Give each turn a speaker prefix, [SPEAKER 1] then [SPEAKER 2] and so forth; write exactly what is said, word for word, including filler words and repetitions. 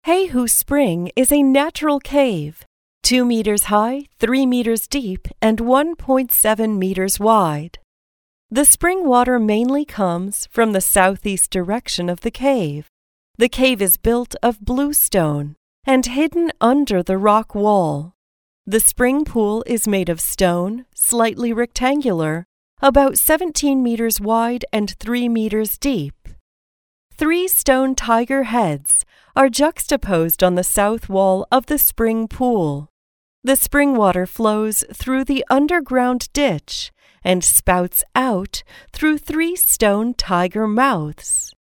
[SPEAKER 1] Heihu Spring is a natural cave, two meters high, three meters deep, and one point seven meters wide. The spring water mainly comes from the southeast direction of the cave. The cave is built of bluestone and hidden under the rock wall. The spring pool is made of stone, slightly rectangular, about seventeen meters wide and three meters deep. Three stone tiger heads are juxtaposed on the south wall of the spring pool. The spring water flows through the underground ditch and spouts out through three stone tiger mouths.